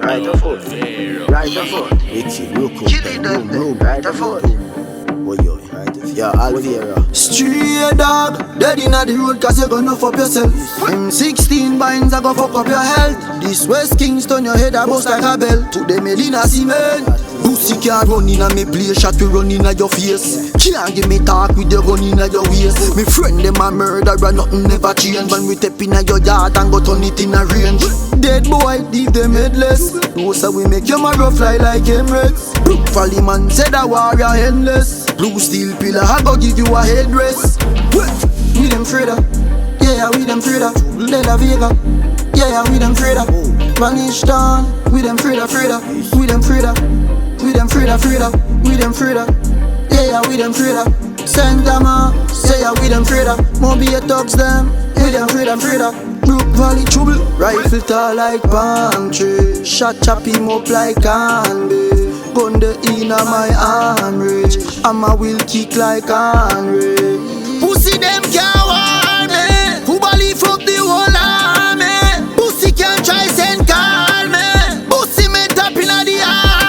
Right of foot. Right of foot. Wicked, room. Right of foot. Oh yo, right of foot. Yeah, Alvera. Straight dog, dead inna the road cause you gonna fuck yourself. M16 binds I go fuck up your health. This West Kingston your head a bust like a bell. To the Medina cement. Pussy can't run inna me play, shot to run inna your face. Can't give me talk with your gun inna your waist. Me friend them a murderer, nothing never change. When we step inna your yard and go turn it in a range. Dead boy, leave them headless. Those we make your marrow fly like Emirates. Brook Valley man said a warrior endless. Blue steel pillar, I go give you a headrest. We them Freda, yeah, we them Freda. De La Vega, yeah, we them Freda. Vanish Town, we them Freda. We them Freda, we them Freda. We them Freda, yeah, we them Freda. Santama, say yeah, we them Freda. Mobile thugs them, we them Freda. Brook Valley trouble, rifle tall like palm tree. Shot chop him up like candy. Gun the inna my arm reach. I'ma will kick like Henry. Pussy them can't warn me. Who believe up the whole army? Pussy can't try send call me. Pussy me tap inna the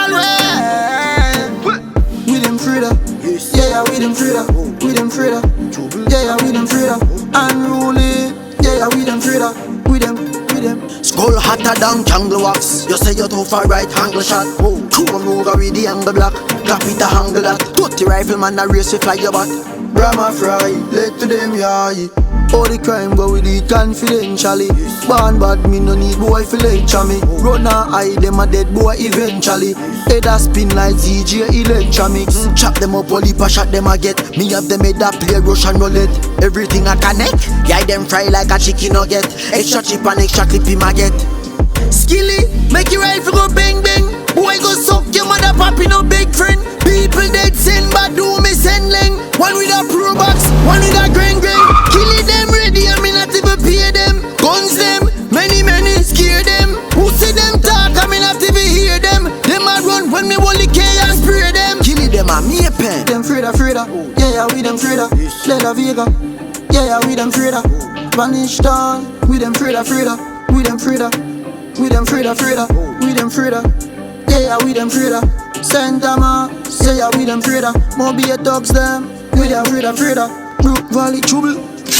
hallway. We them Freda, yeah, we them Freda. We them Freda, yeah, we them Freda. Unruly, yeah, we them Freda. We them. Skull hotter than jungle wax. You say you're too far right angle shot. Come over with the angle block. Clap it a angle that. 30 rifleman a race to fly your back. Brahma fry, let to them yai. All the crime go with it confidentially. Born bad me no need boy fi lecture me. Run a eye them a dead boy eventually. Head a spin like ZJ electronics. Chop them up all heap a shot them a get. Me have them head a play Russian roulette. Everything a connect. Yeah them fry like a chicken nugget. Extra chip and extra clip him a get. Skilly, make your rifle go bang bang. Boy go suck your mother papi no big friend. People dead send but do me send leng. One with a pro box, one with a grain. Kill it them ready, I mean not even pay them. Guns them, many scare them. Who see them talk, I mean not even hear them. Them a run when me only care and spray them. Kill it them a me a pen. Them Freda, yeah, we them Freda. De La Vega, yeah, we them Freda. Vanish Town, we them Freda. We them Freda. We them Freda. We them Freda, yeah, we them Freda. Santama, say yeah, we them Freda. Mobile thugs them, we them Freda. Brook Valley trouble.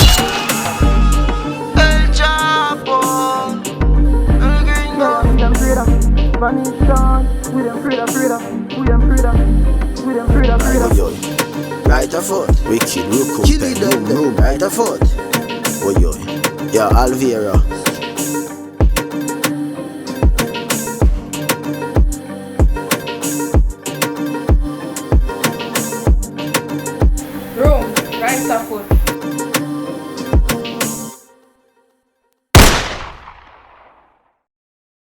El Chapo, El Gringo, we them Freda. Vanish Town, we them Freda. We them Freda. Right of foot. Wicked, room. Right of foot. Oh yo, yeah, Alvera.